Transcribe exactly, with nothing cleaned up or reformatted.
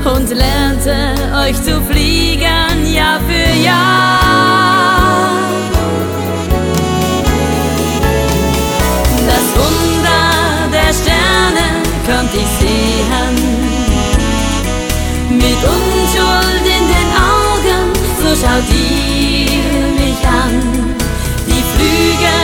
und lernte euch zu fliegen Jahr für Jahr. Das Wunder der Sterne könnt ich sehen, mit Unschuld in den Augen, so schaut ihr mich an. Die Flügel